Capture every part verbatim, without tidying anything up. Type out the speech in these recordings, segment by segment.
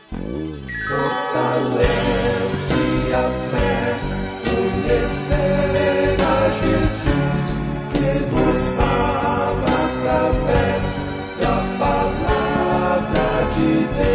Fortalece a fé, conhecer a Jesus, que nos fala através da palavra de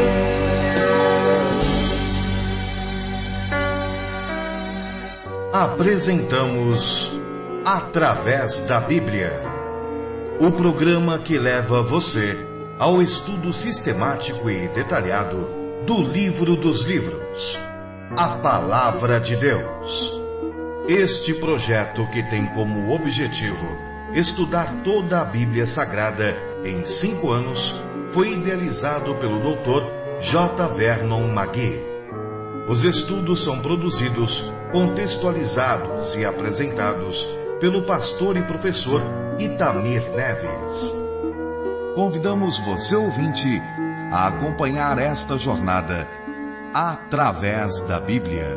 Deus. Apresentamos Através da Bíblia, o programa que leva você ao estudo sistemático e detalhado do livro dos livros, a Palavra de Deus. Este projeto, que tem como objetivo estudar toda a Bíblia Sagrada em cinco anos, foi idealizado pelo doutor J. Vernon McGee. Os estudos são produzidos, contextualizados e apresentados pelo pastor e professor Itamir Neves. Convidamos você, ouvinte, a acompanhar esta jornada através da Bíblia.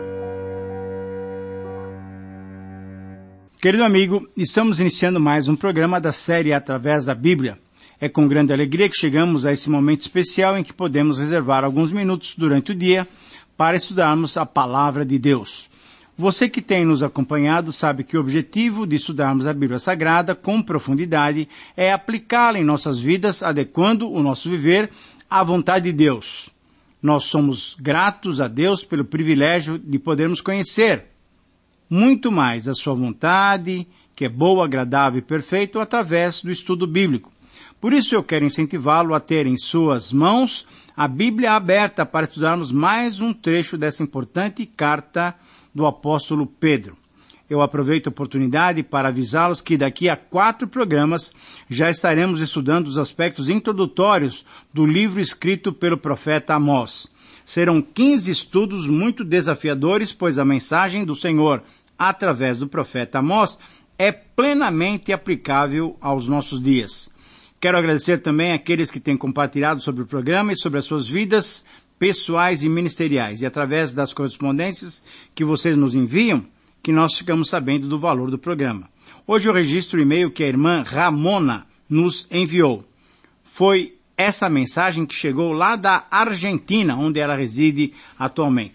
Querido amigo, estamos iniciando mais um programa da série Através da Bíblia. É com grande alegria que chegamos a esse momento especial em que podemos reservar alguns minutos durante o dia para estudarmos a Palavra de Deus. Você que tem nos acompanhado sabe que o objetivo de estudarmos a Bíblia Sagrada com profundidade é aplicá-la em nossas vidas, adequando o nosso viver à vontade de Deus. Nós somos gratos a Deus pelo privilégio de podermos conhecer muito mais a sua vontade, que é boa, agradável e perfeita, através do estudo bíblico. Por isso eu quero incentivá-lo a ter em suas mãos a Bíblia aberta para estudarmos mais um trecho dessa importante carta do apóstolo Pedro. Eu aproveito a oportunidade para avisá-los que daqui a quatro programas já estaremos estudando os aspectos introdutórios do livro escrito pelo profeta Amós. Serão quinze estudos muito desafiadores, pois a mensagem do Senhor, através do profeta Amós, é plenamente aplicável aos nossos dias. Quero agradecer também àqueles que têm compartilhado sobre o programa e sobre as suas vidas pessoais e ministeriais, e através das correspondências que vocês nos enviam, que nós ficamos sabendo do valor do programa. Hoje eu registro o e-mail que a irmã Ramona nos enviou. Foi essa mensagem que chegou lá da Argentina, onde ela reside atualmente.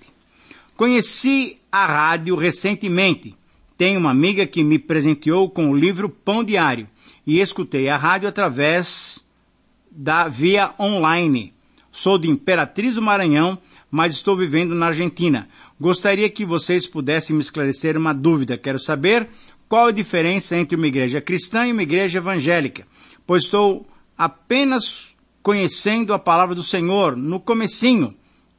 Conheci a rádio recentemente. Tenho uma amiga que me presenteou com o livro Pão Diário e escutei a rádio através da via online. Sou de Imperatriz do Maranhão, mas estou vivendo na Argentina. Gostaria que vocês pudessem me esclarecer uma dúvida. Quero saber qual a diferença entre uma igreja cristã e uma igreja evangélica, pois estou apenas conhecendo a palavra do Senhor no comecinho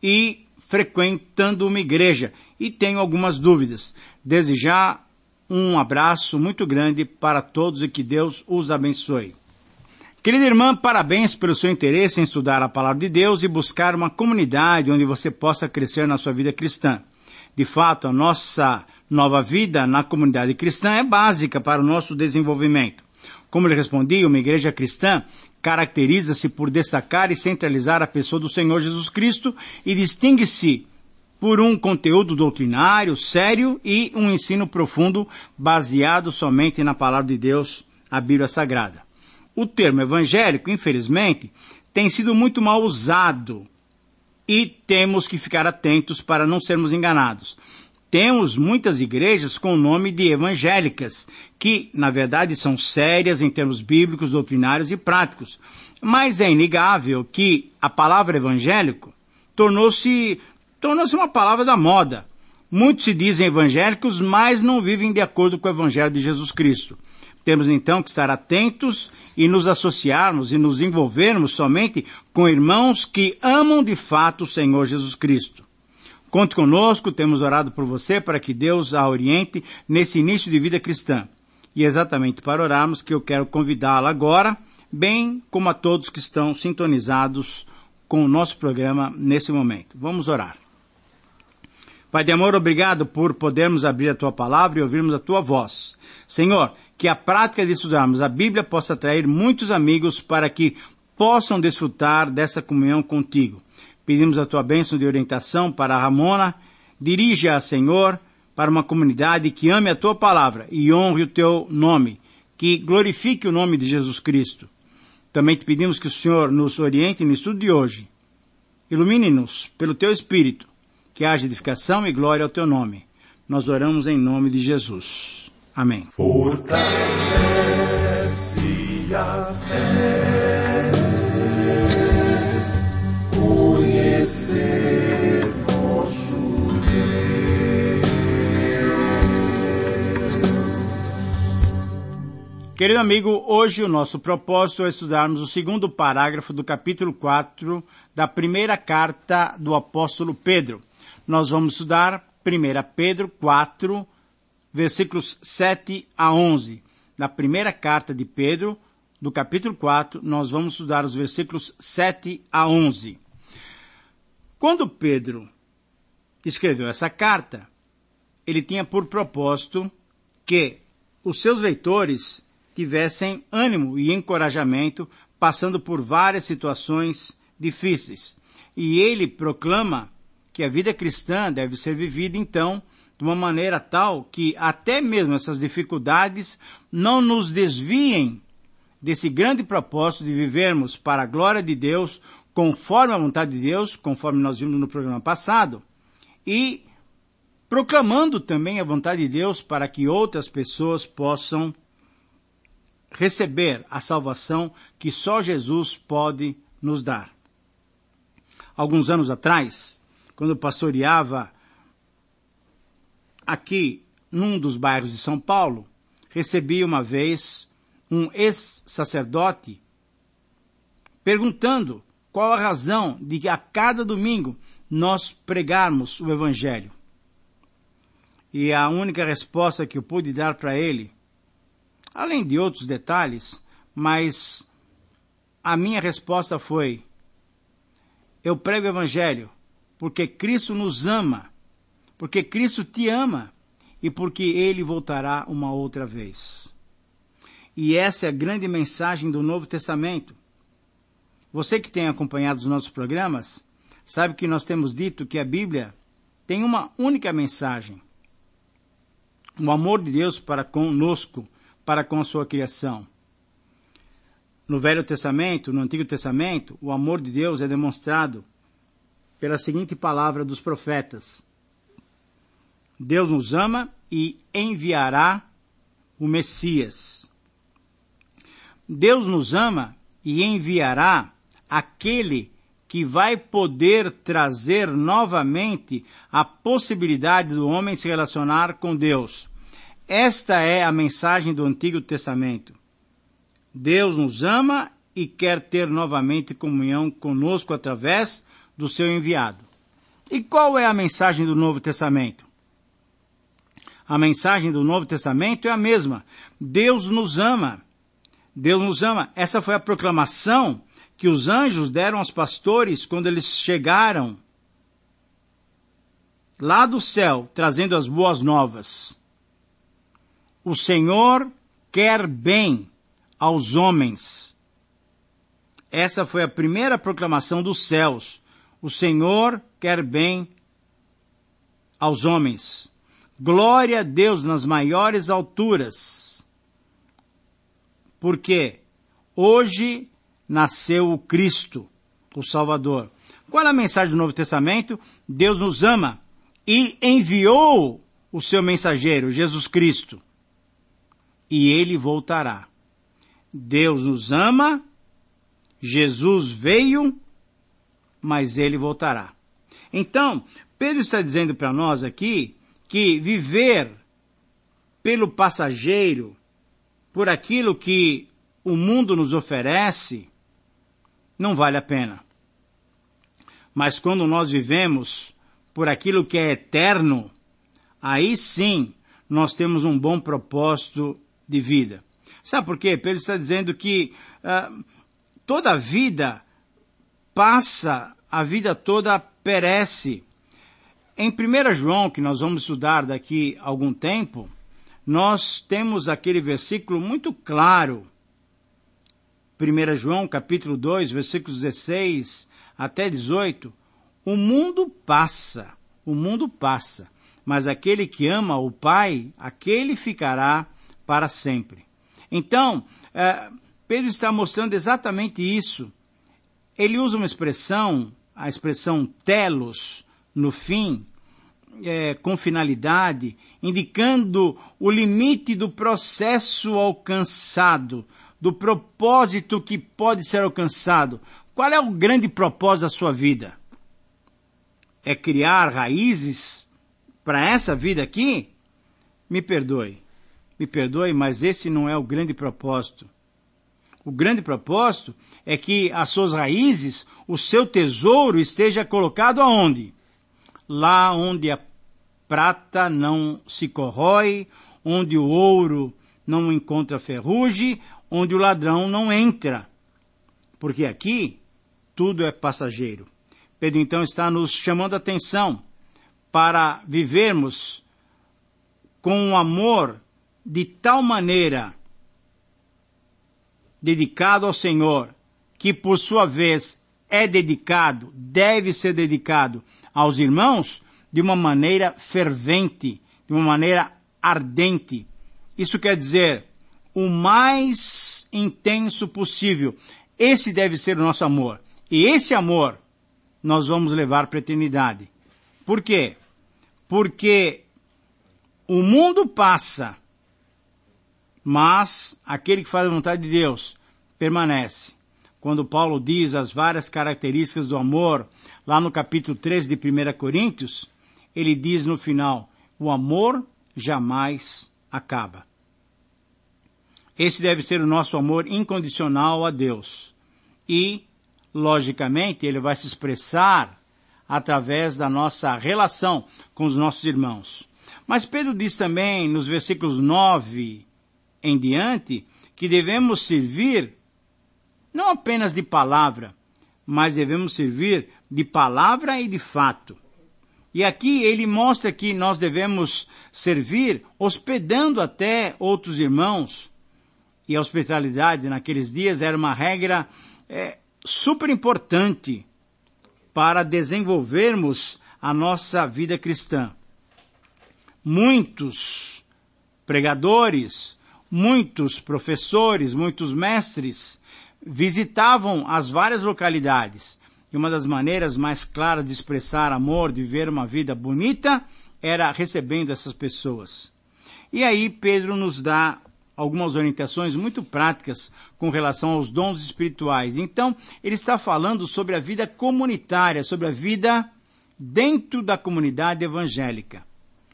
e frequentando uma igreja e tenho algumas dúvidas. Desde já, um abraço muito grande para todos e que Deus os abençoe. Querida irmã, parabéns pelo seu interesse em estudar a palavra de Deus e buscar uma comunidade onde você possa crescer na sua vida cristã. De fato, a nossa nova vida na comunidade cristã é básica para o nosso desenvolvimento. Como lhe respondi, uma igreja cristã caracteriza-se por destacar e centralizar a pessoa do Senhor Jesus Cristo e distingue-se por um conteúdo doutrinário, sério e um ensino profundo baseado somente na palavra de Deus, a Bíblia Sagrada. O termo evangélico, infelizmente, tem sido muito mal usado e temos que ficar atentos para não sermos enganados. Temos muitas igrejas com o nome de evangélicas, que, na verdade, são sérias em termos bíblicos, doutrinários e práticos. Mas é inegável que a palavra evangélico tornou-se, tornou-se uma palavra da moda. Muitos se dizem evangélicos, mas não vivem de acordo com o Evangelho de Jesus Cristo. Temos então que estar atentos e nos associarmos e nos envolvermos somente com irmãos que amam de fato o Senhor Jesus Cristo. Conte conosco, temos orado por você para que Deus a oriente nesse início de vida cristã. E é exatamente para orarmos que eu quero convidá-la agora, bem como a todos que estão sintonizados com o nosso programa nesse momento. Vamos orar. Pai de amor, obrigado por podermos abrir a Tua palavra e ouvirmos a Tua voz. Senhor, que a prática de estudarmos a Bíblia possa atrair muitos amigos para que possam desfrutar dessa comunhão contigo. Pedimos a Tua bênção de orientação para a Ramona. Dirige-a, Senhor, para uma comunidade que ame a Tua palavra e honre o Teu nome, que glorifique o nome de Jesus Cristo. Também te pedimos que o Senhor nos oriente no estudo de hoje. Ilumine-nos pelo teu Espírito, que haja edificação e glória ao teu nome. Nós oramos em nome de Jesus. Amém. Fortalece a fé, conhecer nosso Deus. Querido amigo, hoje o nosso propósito é estudarmos o segundo parágrafo do capítulo quatro da primeira carta do apóstolo Pedro. Nós vamos estudar primeira Pedro quatro, versículos sete a onze. Na primeira carta de Pedro, do capítulo quatro, nós vamos estudar os versículos sete a onze. Quando Pedro escreveu essa carta, ele tinha por propósito que os seus leitores tivessem ânimo e encorajamento passando por várias situações difíceis. E ele proclama que a vida cristã deve ser vivida, então, de uma maneira tal que até mesmo essas dificuldades não nos desviem desse grande propósito de vivermos para a glória de Deus, conforme a vontade de Deus, conforme nós vimos no programa passado, e proclamando também a vontade de Deus para que outras pessoas possam receber a salvação que só Jesus pode nos dar. Alguns anos atrás, quando pastoreava aqui num dos bairros de São Paulo, recebi uma vez um ex-sacerdote perguntando qual a razão de que a cada domingo nós pregarmos o Evangelho. E a única resposta que eu pude dar para ele, além de outros detalhes, mas a minha resposta foi: eu prego o Evangelho porque Cristo nos ama, porque Cristo te ama e porque Ele voltará uma outra vez. E essa é a grande mensagem do Novo Testamento. Você que tem acompanhado os nossos programas, sabe que nós temos dito que a Bíblia tem uma única mensagem: o amor de Deus para conosco, para com a sua criação. No Velho Testamento, no Antigo Testamento, o amor de Deus é demonstrado pela seguinte palavra dos profetas: Deus nos ama e enviará o Messias. Deus nos ama e enviará aquele que vai poder trazer novamente a possibilidade do homem se relacionar com Deus. Esta é a mensagem do Antigo Testamento. Deus nos ama e quer ter novamente comunhão conosco através do seu enviado. E qual é a mensagem do Novo Testamento? A mensagem do Novo Testamento é a mesma. Deus nos ama. Deus nos ama. Essa foi a proclamação que os anjos deram aos pastores quando eles chegaram lá do céu, trazendo as boas novas. O Senhor quer bem aos homens. Essa foi a primeira proclamação dos céus. O Senhor quer bem aos homens. Glória a Deus nas maiores alturas. Porque hoje nasceu o Cristo, o Salvador. Qual é a mensagem do Novo Testamento? Deus nos ama e enviou o seu mensageiro, Jesus Cristo. E ele voltará. Deus nos ama, Jesus veio, mas ele voltará. Então, Pedro está dizendo para nós aqui que viver pelo passageiro, por aquilo que o mundo nos oferece, não vale a pena. Mas quando nós vivemos por aquilo que é eterno, aí sim nós temos um bom propósito de vida. Sabe por quê? Pedro está dizendo que uh, toda a vida passa, a vida toda perece. Em primeiro João, que nós vamos estudar daqui a algum tempo, nós temos aquele versículo muito claro. primeiro João, capítulo dois, versículos dezesseis até dezoito. O mundo passa, o mundo passa, mas aquele que ama o Pai, aquele ficará para sempre. Então, eh, Pedro está mostrando exatamente isso. Ele usa uma expressão a expressão telos no fim, é, com finalidade, indicando o limite do processo alcançado, do propósito que pode ser alcançado. Qual é o grande propósito da sua vida? É criar raízes para essa vida aqui? Me perdoe, me perdoe, mas esse não é o grande propósito. O grande propósito é que as suas raízes, o seu tesouro esteja colocado aonde? Lá onde a prata não se corrói, onde o ouro não encontra ferrugem, onde o ladrão não entra. Porque aqui tudo é passageiro. Pedro então está nos chamando a atenção para vivermos com um amor de tal maneira dedicado ao Senhor, que por sua vez é dedicado, deve ser dedicado aos irmãos de uma maneira fervente, de uma maneira ardente. Isso quer dizer, o mais intenso possível. Esse deve ser o nosso amor. E esse amor nós vamos levar para a eternidade. Por quê? Porque o mundo passa, mas aquele que faz a vontade de Deus permanece. Quando Paulo diz as várias características do amor, lá no capítulo treze de primeira Coríntios, ele diz no final, o amor jamais acaba. Esse deve ser o nosso amor incondicional a Deus. E, logicamente, ele vai se expressar através da nossa relação com os nossos irmãos. Mas Pedro diz também, nos versículos nove em diante, que devemos servir não apenas de palavra, mas devemos servir de palavra e de fato. E aqui ele mostra que nós devemos servir hospedando até outros irmãos. E a hospitalidade naqueles dias era uma regra é, super importante para desenvolvermos a nossa vida cristã. Muitos pregadores, muitos professores, muitos mestres visitavam as várias localidades. E uma das maneiras mais claras de expressar amor, de viver uma vida bonita, era recebendo essas pessoas. E aí Pedro nos dá algumas orientações muito práticas com relação aos dons espirituais. Então, ele está falando sobre a vida comunitária, sobre a vida dentro da comunidade evangélica.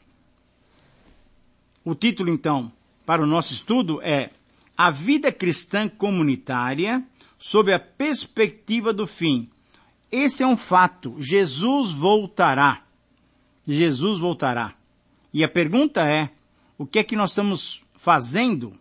O título, então, para o nosso estudo é A Vida Cristã Comunitária sob a Perspectiva do Fim. Esse é um fato. Jesus voltará. Jesus voltará. E a pergunta é, o que é que nós estamos fazendo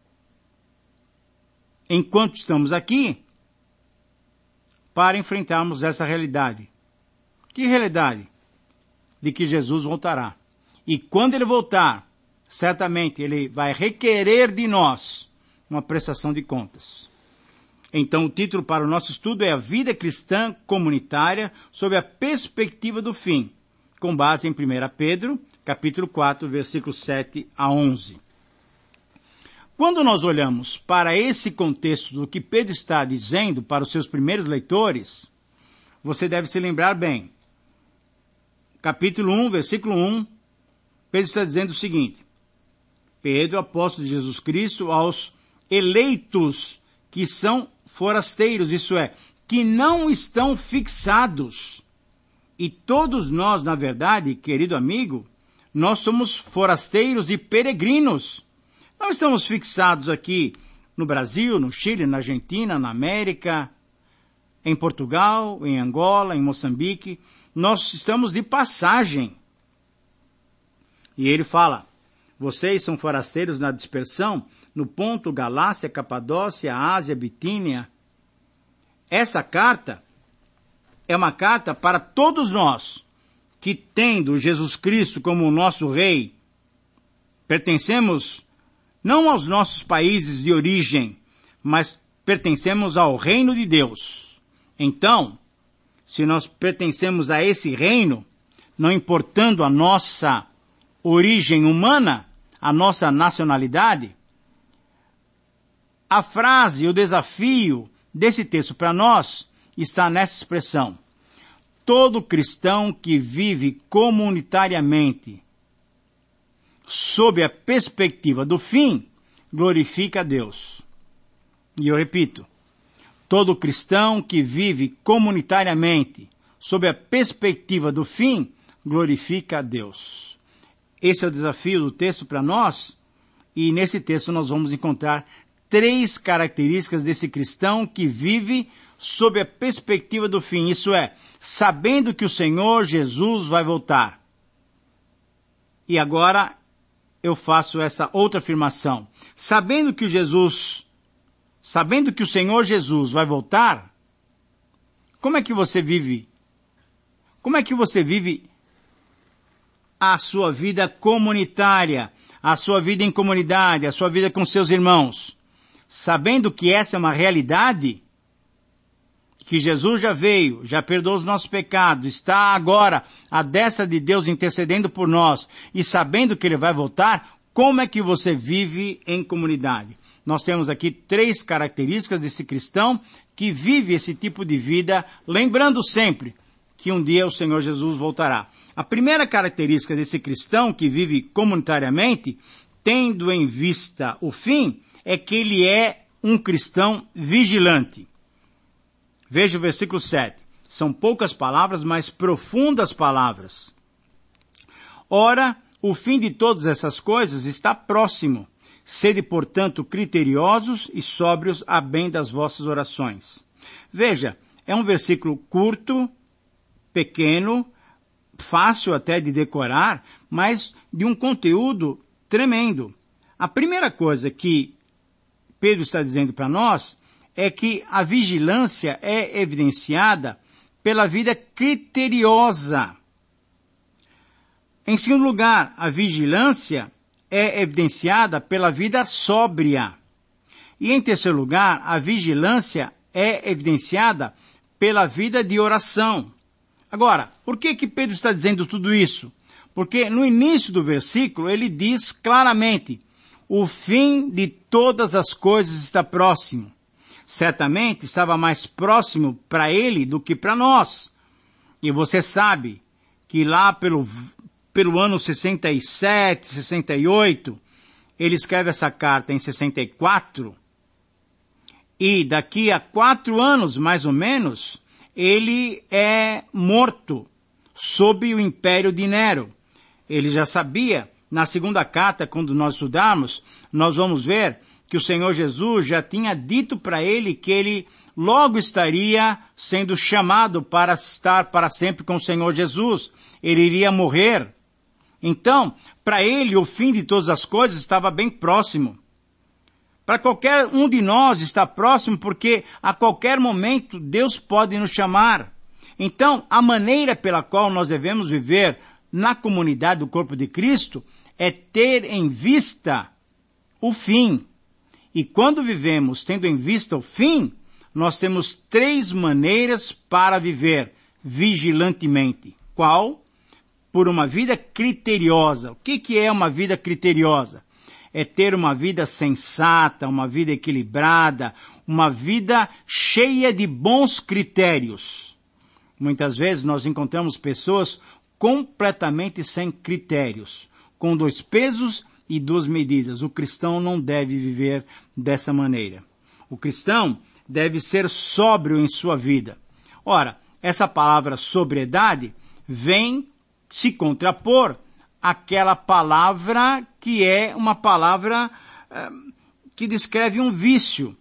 enquanto estamos aqui para enfrentarmos essa realidade? Que realidade? De que Jesus voltará. E quando ele voltar, certamente ele vai requerer de nós uma prestação de contas. Então o título para o nosso estudo é A Vida Cristã Comunitária sob a Perspectiva do Fim, com base em primeira Pedro, capítulo quatro, versículos sete a onze. Quando nós olhamos para esse contexto do que Pedro está dizendo para os seus primeiros leitores, você deve se lembrar bem. Capítulo um, versículo um, Pedro está dizendo o seguinte: Pedro, apóstolo de Jesus Cristo, aos eleitos que são forasteiros, isso é, que não estão fixados. E todos nós, na verdade, querido amigo, nós somos forasteiros e peregrinos. Não estamos fixados aqui no Brasil, no Chile, na Argentina, na América, em Portugal, em Angola, em Moçambique. Nós estamos de passagem. E ele fala, vocês são forasteiros na dispersão, no Ponto, Galácia, Capadócia, Ásia, Bitínia. Essa carta é uma carta para todos nós que, tendo Jesus Cristo como o nosso Rei, pertencemos não aos nossos países de origem, mas pertencemos ao reino de Deus. Então, se nós pertencemos a esse reino, não importando a nossa origem humana, a nossa nacionalidade, a frase, o desafio desse texto para nós está nessa expressão. todo cristão que vive comunitariamente sob a perspectiva do fim, glorifica a Deus. E eu repito, todo cristão que vive comunitariamente sob a perspectiva do fim, glorifica a Deus. Esse é o desafio do texto para nós, e nesse texto nós vamos encontrar três características desse cristão que vive sob a perspectiva do fim, isso é, sabendo que o Senhor Jesus vai voltar. E agora eu faço essa outra afirmação. Sabendo que o Jesus, sabendo que o Senhor Jesus vai voltar, como é que você vive? Como é que você vive a sua vida comunitária, a sua vida em comunidade, a sua vida com seus irmãos? Sabendo que essa é uma realidade, que Jesus já veio, já perdoou os nossos pecados, está agora à destra de Deus intercedendo por nós, e sabendo que Ele vai voltar, como é que você vive em comunidade? Nós temos aqui três características desse cristão que vive esse tipo de vida, lembrando sempre que um dia o Senhor Jesus voltará. A primeira característica desse cristão que vive comunitariamente, tendo em vista o fim, é que ele é um cristão vigilante. Veja o versículo sete. São poucas palavras, mas profundas palavras. Ora, o fim de todas essas coisas está próximo. Sede, portanto, criteriosos e sóbrios a bem das vossas orações. Veja, é um versículo curto, pequeno, fácil até de decorar, mas de um conteúdo tremendo. A primeira coisa que Pedro está dizendo para nós é que a vigilância é evidenciada pela vida criteriosa. Em segundo lugar, a vigilância é evidenciada pela vida sóbria. E em terceiro lugar, a vigilância é evidenciada pela vida de oração. Agora, por que que Pedro está dizendo tudo isso? Porque no início do versículo ele diz claramente, o fim de todas as coisas está próximo. Certamente estava mais próximo para ele do que para nós. E você sabe que lá pelo, pelo ano sessenta e sete, sessenta e oito, ele escreve essa carta em sessenta e quatro, e daqui a quatro anos, mais ou menos, ele é morto sob o império de Nero. Ele já sabia, na segunda carta, quando nós estudarmos, nós vamos ver que o Senhor Jesus já tinha dito para ele que ele logo estaria sendo chamado para estar para sempre com o Senhor Jesus. Ele iria morrer. Então, para ele, o fim de todas as coisas estava bem próximo. Para qualquer um de nós está próximo, porque a qualquer momento Deus pode nos chamar. Então, a maneira pela qual nós devemos viver na comunidade do corpo de Cristo é ter em vista o fim. E quando vivemos tendo em vista o fim, nós temos três maneiras para viver vigilantemente. Qual? Por uma vida criteriosa. O que que é uma vida criteriosa? É ter uma vida sensata, uma vida equilibrada, uma vida cheia de bons critérios. Muitas vezes nós encontramos pessoas completamente sem critérios, com dois pesos e duas medidas. O cristão não deve viver dessa maneira. O cristão deve ser sóbrio em sua vida. Ora, essa palavra sobriedade vem se contrapor àquela palavra que é uma palavra eh, que descreve um vício.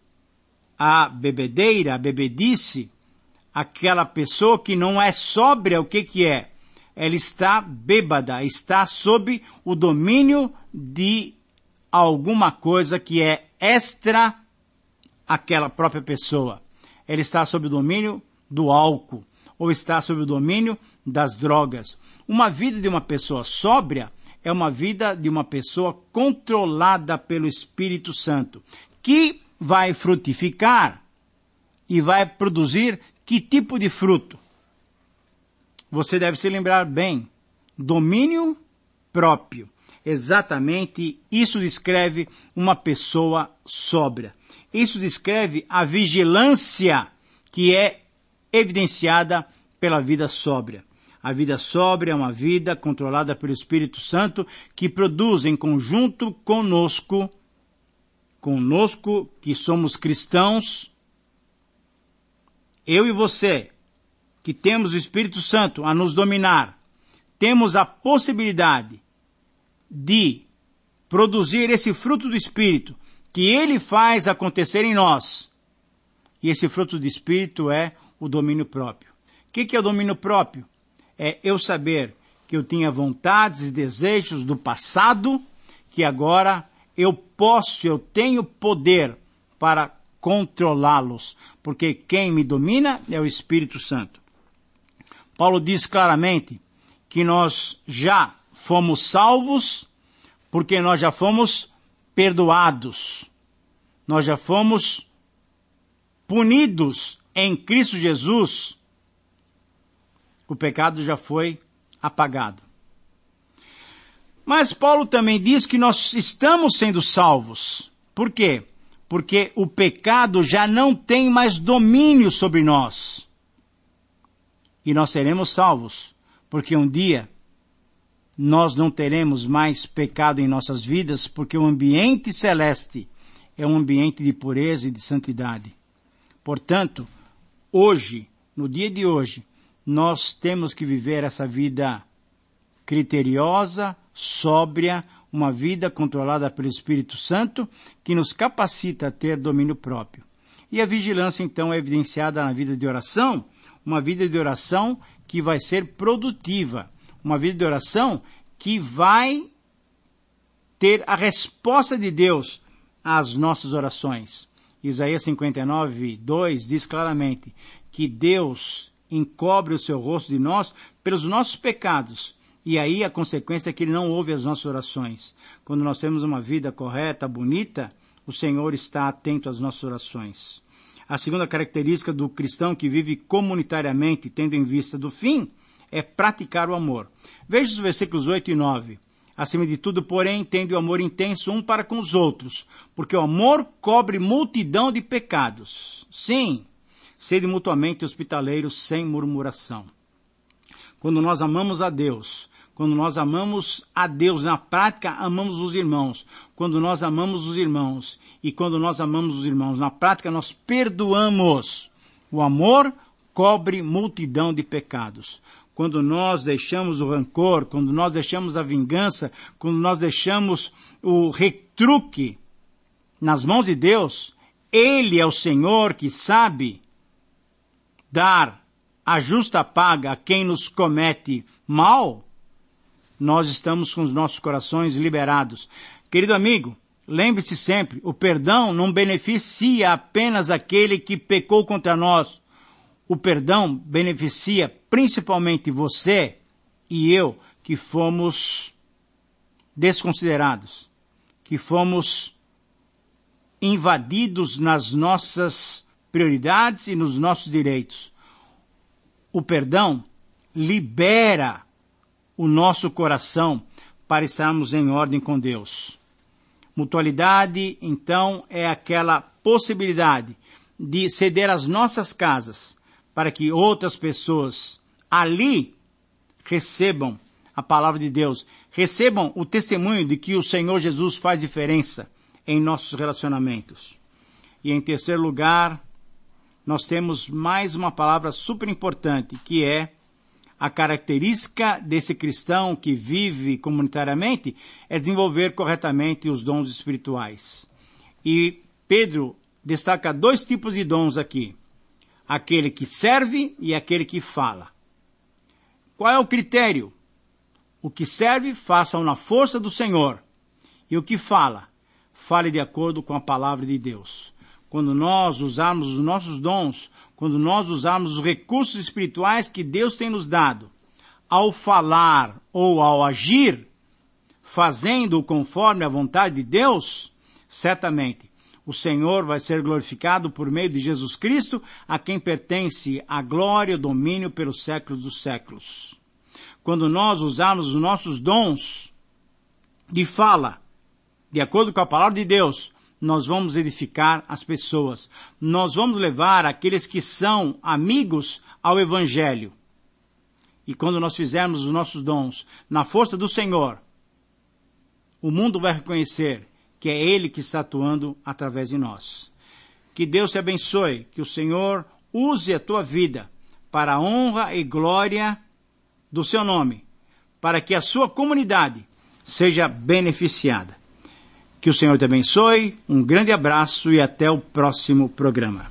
A bebedeira, a bebedice, aquela pessoa que não é sóbria, o que que é? Ela está bêbada, está sob o domínio de alguma coisa que é extra àquela própria pessoa. Ela está sob o domínio do álcool, ou está sob o domínio das drogas. Uma vida de uma pessoa sóbria é uma vida de uma pessoa controlada pelo Espírito Santo, que vai frutificar e vai produzir que tipo de fruto? Você deve se lembrar bem, domínio próprio. Exatamente isso descreve uma pessoa sóbria. Isso descreve a vigilância que é evidenciada pela vida sóbria. A vida sóbria é uma vida controlada pelo Espírito Santo que produz em conjunto conosco, conosco que somos cristãos, eu e você, que temos o Espírito Santo a nos dominar, temos a possibilidade de produzir esse fruto do Espírito que Ele faz acontecer em nós. E esse fruto do Espírito é o domínio próprio. O que, que é o domínio próprio? É eu saber que eu tinha vontades e desejos do passado, que agora eu posso, eu tenho poder para controlá-los, porque quem me domina é o Espírito Santo. Paulo diz claramente que nós já fomos salvos, porque nós já fomos perdoados. Nós já fomos punidos em Cristo Jesus. O pecado já foi apagado. Mas Paulo também diz que nós estamos sendo salvos. Por quê? Porque o pecado já não tem mais domínio sobre nós. E nós seremos salvos, porque um dia nós não teremos mais pecado em nossas vidas, porque o ambiente celeste é um ambiente de pureza e de santidade. Portanto, hoje, no dia de hoje, nós temos que viver essa vida criteriosa, sóbria, uma vida controlada pelo Espírito Santo, que nos capacita a ter domínio próprio. E a vigilância, então, é evidenciada na vida de oração, uma vida de oração que vai ser produtiva, uma vida de oração que vai ter a resposta de Deus às nossas orações. Isaías cinquenta e nove, dois diz claramente que Deus encobre o seu rosto de nós pelos nossos pecados. E aí a consequência é que Ele não ouve as nossas orações. Quando nós temos uma vida correta, bonita, o Senhor está atento às nossas orações. A segunda característica do cristão que vive comunitariamente, tendo em vista do fim, é praticar o amor. Veja os versículos oito e nove. Acima de tudo, porém, tende o amor intenso um para com os outros, porque o amor cobre multidão de pecados. Sim, sede mutuamente hospitaleiros sem murmuração. Quando nós amamos a Deus, quando nós amamos a Deus na prática, amamos os irmãos. Quando nós amamos os irmãos e quando nós amamos os irmãos na prática, nós perdoamos. O amor cobre multidão de pecados. Quando nós deixamos o rancor, quando nós deixamos a vingança, quando nós deixamos o retruque nas mãos de Deus, Ele é o Senhor que sabe dar a justa paga a quem nos comete mal, nós estamos com os nossos corações liberados. Querido amigo, lembre-se sempre, o perdão não beneficia apenas aquele que pecou contra nós. O perdão beneficia principalmente você e eu, que fomos desconsiderados, que fomos invadidos nas nossas prioridades e nos nossos direitos. O perdão libera o nosso coração para estarmos em ordem com Deus. Mutualidade, então, é aquela possibilidade de ceder as nossas casas para que outras pessoas ali recebam a palavra de Deus, recebam o testemunho de que o Senhor Jesus faz diferença em nossos relacionamentos. E em terceiro lugar, nós temos mais uma palavra super importante, que é a característica desse cristão que vive comunitariamente é desenvolver corretamente os dons espirituais. E Pedro destaca dois tipos de dons aqui. Aquele que serve e aquele que fala. Qual é o critério? O que serve, faça-o na força do Senhor. E o que fala, fale de acordo com a palavra de Deus. Quando nós usarmos os nossos dons, quando nós usarmos os recursos espirituais que Deus tem nos dado, ao falar ou ao agir, fazendo-o conforme a vontade de Deus, certamente o Senhor vai ser glorificado por meio de Jesus Cristo, a quem pertence a glória e o domínio pelos séculos dos séculos. Quando nós usarmos os nossos dons de fala, de acordo com a palavra de Deus, nós vamos edificar as pessoas. Nós vamos levar aqueles que são amigos ao Evangelho. E quando nós fizermos os nossos dons na força do Senhor, o mundo vai reconhecer que é Ele que está atuando através de nós. Que Deus te abençoe, que o Senhor use a tua vida para a honra e glória do seu nome, para que a sua comunidade seja beneficiada. Que o Senhor te abençoe, um grande abraço e até o próximo programa.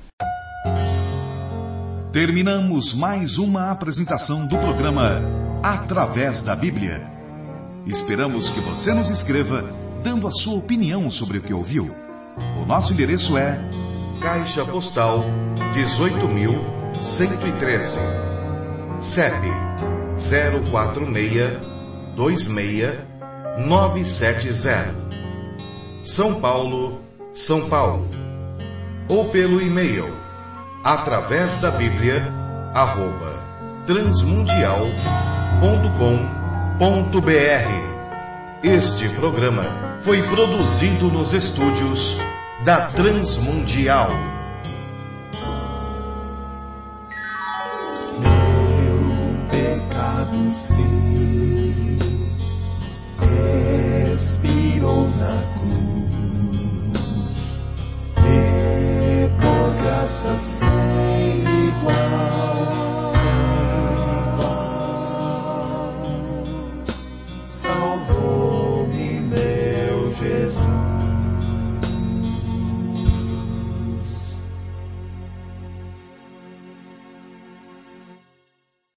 Terminamos mais uma apresentação do programa Através da Bíblia. Esperamos que você nos escreva dando a sua opinião sobre o que ouviu. O nosso endereço é Caixa Postal dezoito mil cento e treze, C E P zero quatro seis dois seis nove sete zero, São Paulo, São Paulo. Ou pelo e-mail através da Bíblia arroba transmundial ponto com ponto br. Este programa foi produzido nos estúdios da Transmundial. Meu pecado se expirou na cruz, e por graça sem